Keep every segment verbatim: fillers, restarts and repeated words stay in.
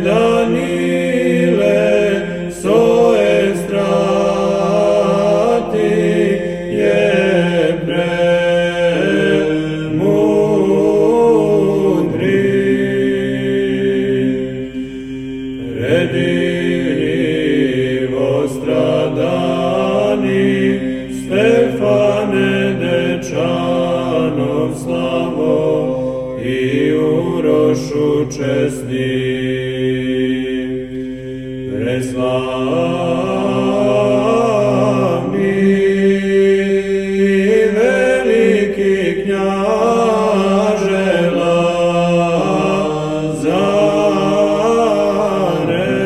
Danile, soe strati je premudri. Predivljivo stradani, Stefane Dečanov slavo, i Urošu česni. Preslavni veliki knjaže Lazare,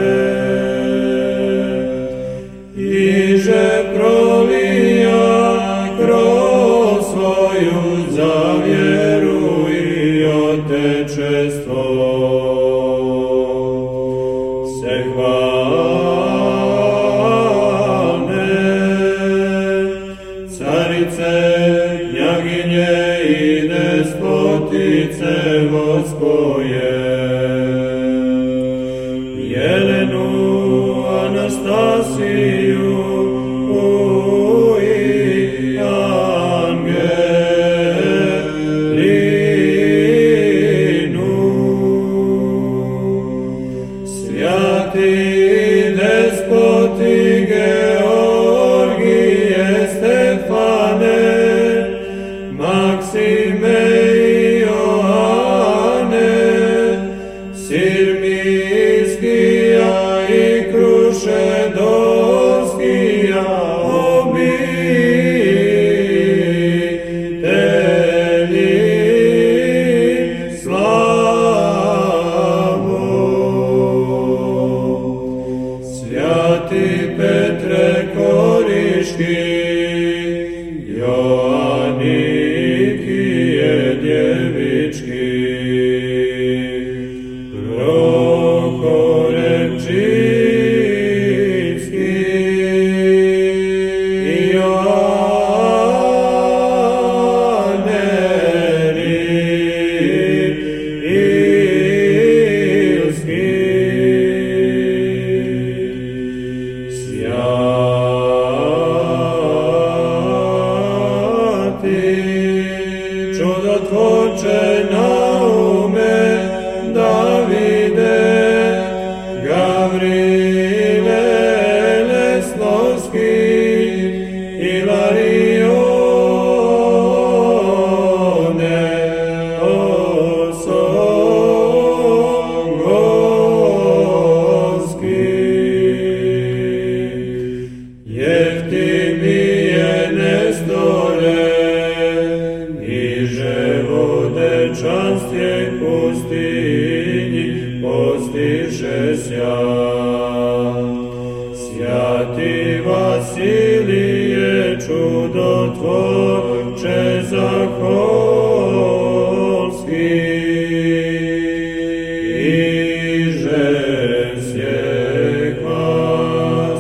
iže prolija krov svoju za vjeru i otečestvo. Se hvalne carice, knjaginje i despotice voskoje, Jelenu, Anastasiju i Angelinu, svjati despoti Georgije, Stefane, Maksime i Joane, Sirmijskija i Krušedorskija obitelji slavo. Svjati Petre Koriški, Joannikije djevički, Prohore Pčinski i Joane Rilski. Svjati čudotvorče Naume, Davide, Gavrile Leslovski, Ilarione Osongovski, Jeftimije Nestore, niže vodečanstje pustinji postiše sja. Svjati Vasilije, čudotvorče Zaholski, iže sjek vas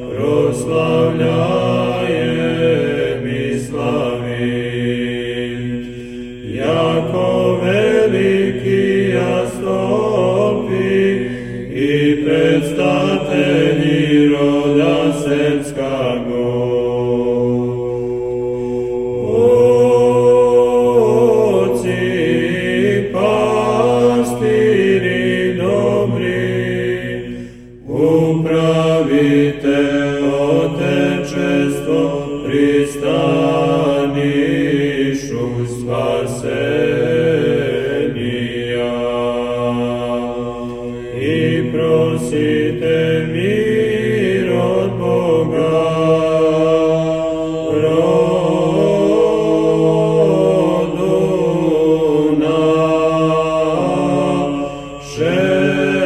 proslavljajem i slavim. Jako veliki jastopi i predstavitelji roda srpskago, oci pastiri dobri, upravite otečestvo, pristanišu spasenija i prosite mir od Boga, rodu naše.